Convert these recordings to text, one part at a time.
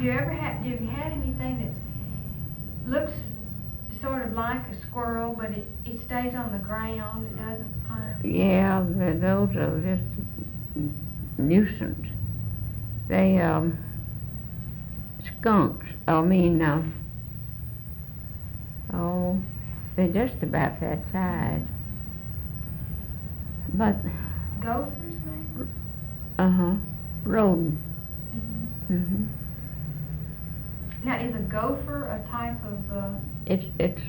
Have you had anything that looks sort of like a squirrel, but it stays on the ground, it doesn't climb? Yeah, those are just nuisance. They, skunks, oh, they're just about that size. But, Gophers, maybe? uh-huh, rodent. Mm-hmm. Now, is a gopher a type of, It's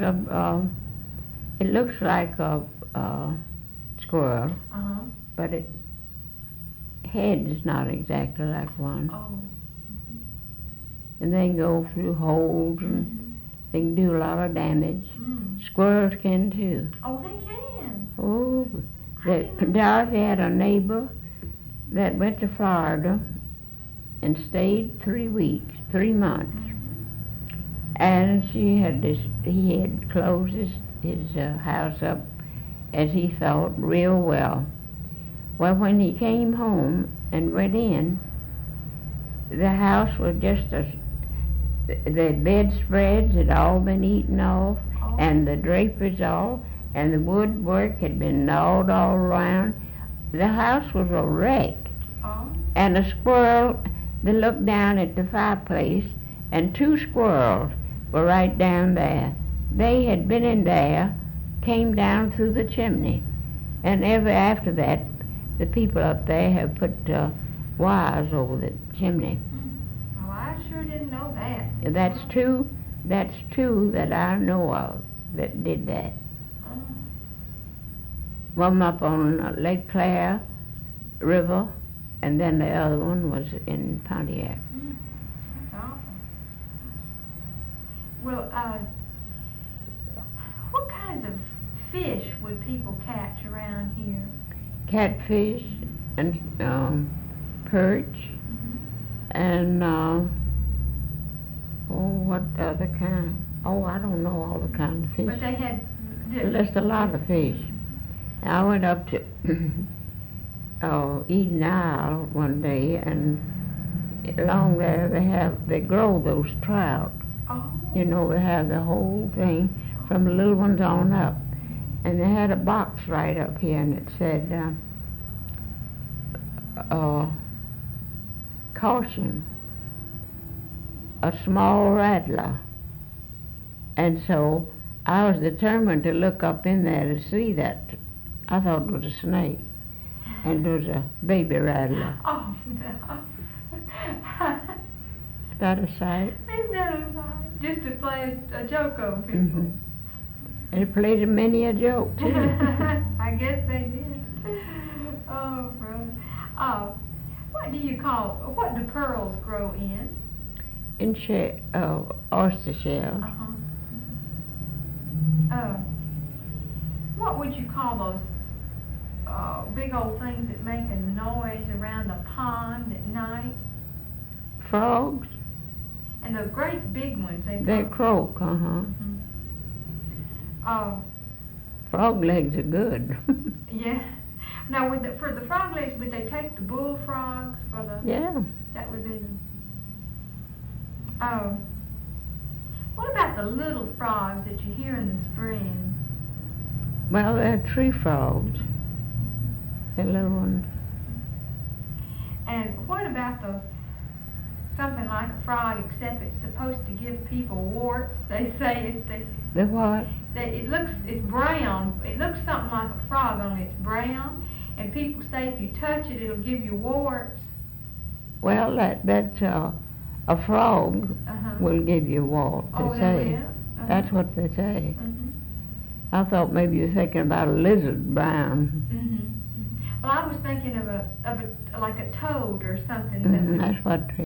it looks like a squirrel, uh-huh, but its head is not exactly like one. oh. And they go through holes and Mm-hmm. they can do a lot of damage. Mm. Squirrels can too. Oh, they can. Oh, didn't know. Dorothy had a neighbor that went to Florida and stayed 3 weeks, 3 months. And he had closed his house up, as he thought, real well. Well, when he came home and went in, the house was just the bedspreads had all been eaten off, Oh. and the draperies all, and the woodwork had been gnawed all around. The house was a wreck. Oh. And a squirrel, they looked down at the fireplace, and 2 squirrels were right down there. They had been in there, came down through the chimney. And ever after that, the people up there have put wires over the chimney. Oh, I sure didn't know that. That's two that I know of that did that. Oh. One up on Lake Claire River, and then the other one was in Pontiac. That's awful. Well, what kinds of fish would people catch around here? Catfish and perch and what other kind? Oh, I don't know all the kind of fish. But they had There's a lot of fish. I went up to Eden Isle one day, and along there they grow those trout. Oh. You know, they have the whole thing from the little ones on up. And they had a box right up here, and it said, caution, a small rattler. And so I was determined to look up in there to see that. I thought it was a snake, and it was a baby rattler. Oh, no. Is that a sight? Isn't that a sight? Just to play a joke on people. Mm-hmm. And it played many a joke, too. I guess they did. Oh, brother. What do pearls grow in? In oyster shell. Uh-huh. What would you call those big old things that make a noise around the pond at night? Frogs? And the great big ones, They croak, Frog legs are good. Yeah. Now, for the frog legs, would they take the bullfrogs for the? Yeah. That would be the. Oh. What about the little frogs that you hear in the spring? Well, they're tree frogs. They're little ones. And what about those? Something like a frog, except it's supposed to give people warts. They say it's The what? it's brown. It looks something like a frog, only it's brown. And people say if you touch it, it'll give you warts. Well, that's a frog will give you warts. Oh, They say. Yeah. That's what they say. Mm-hmm. I thought maybe you were thinking about a lizard brown. Mm-hmm. Well, I was thinking of like a toad or something. That's what